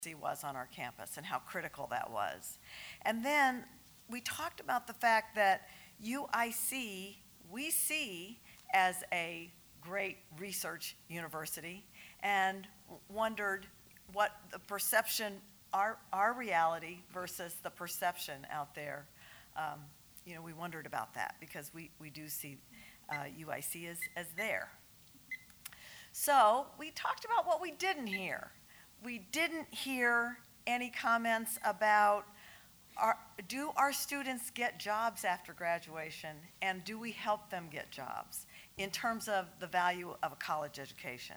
was on our campus and how critical that was. And then we talked about the fact that UIC, we see as a great research university, and wondered what the perception, our reality versus the perception out there. We wondered about that because we do see UIC as there. So we talked about what we didn't hear. We didn't hear any comments about do our students get jobs after graduation, and do we help them get jobs in terms of the value of a college education?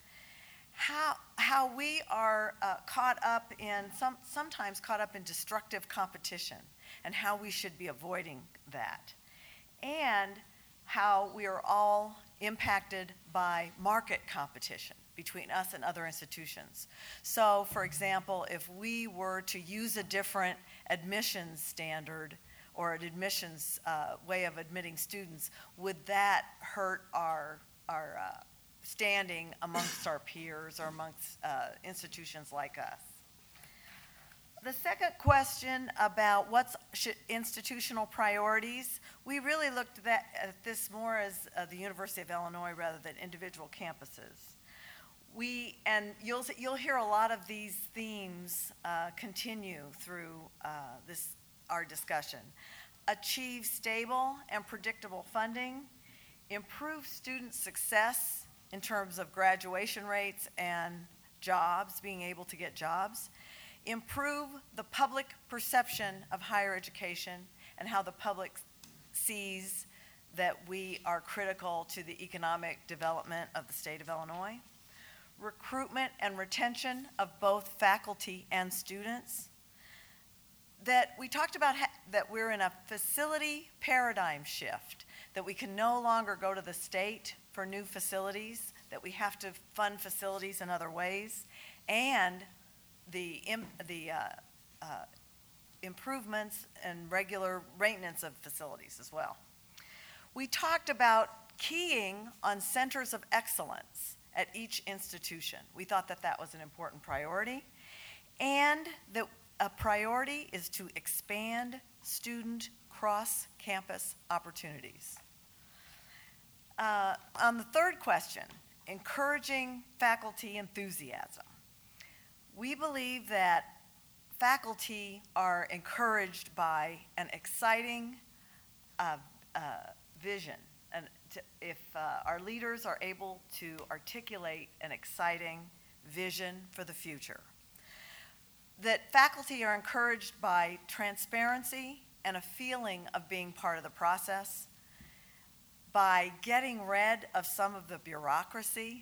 How we are sometimes caught up in destructive competition, and how we should be avoiding that, and how we are all impacted by market competition between us and other institutions. So, for example, if we were to use a different admissions standard or an admissions way of admitting students, would that hurt our standing amongst our peers or amongst institutions like us? The second question about what's institutional priorities, we really looked at this more as the University of Illinois rather than individual campuses. You'll hear a lot of these themes continue through our discussion. Achieve stable and predictable funding, improve student success in terms of graduation rates and jobs, being able to get jobs, improve the public perception of higher education and how the public sees that we are critical to the economic development of the state of Illinois, recruitment and retention of both faculty and students, that we talked about that we're in a facility paradigm shift, that we can no longer go to the state for new facilities, that we have to fund facilities in other ways, and the improvements and regular maintenance of facilities as well. We talked about keying on centers of excellence at each institution. We thought that was an important priority, and that a priority is to expand student cross-campus opportunities. On the third question, encouraging faculty enthusiasm. We believe that faculty are encouraged by an exciting vision. And if our leaders are able to articulate an exciting vision for the future, that faculty are encouraged by transparency and a feeling of being part of the process, by getting rid of some of the bureaucracy,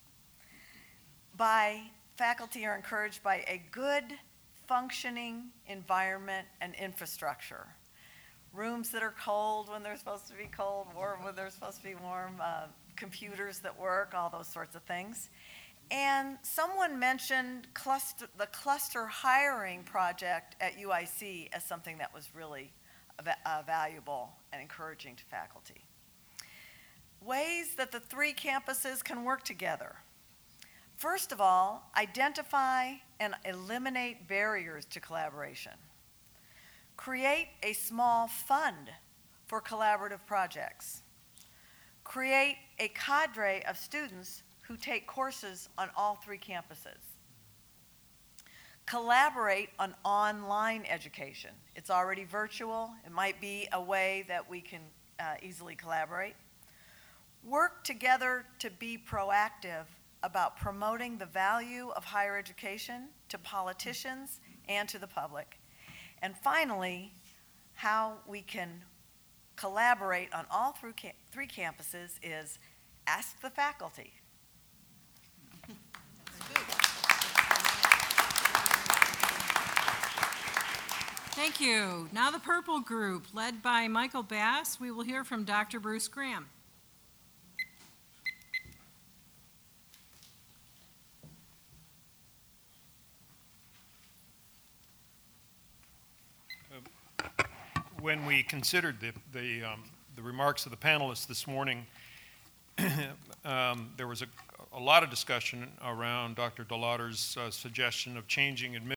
faculty are encouraged by a good functioning environment and infrastructure. Rooms that are cold when they're supposed to be cold, warm when they're supposed to be warm, computers that work, all those sorts of things. And someone mentioned the cluster hiring project at UIC as something that was really valuable and encouraging to faculty. Ways that the three campuses can work together. First of all, identify and eliminate barriers to collaboration. Create a small fund for collaborative projects. Create a cadre of students who take courses on all three campuses. Collaborate on online education. It's already virtual. It might be a way that we can easily collaborate. Work together to be proactive about promoting the value of higher education to politicians and to the public. And finally, how we can collaborate on all three campuses is ask the faculty. Thank you. Now the purple group, led by Michael Bass. We will hear from Dr. Bruce Graham. When we considered the remarks of the panelists this morning, there was a lot of discussion around Dr. DeLauder's suggestion of changing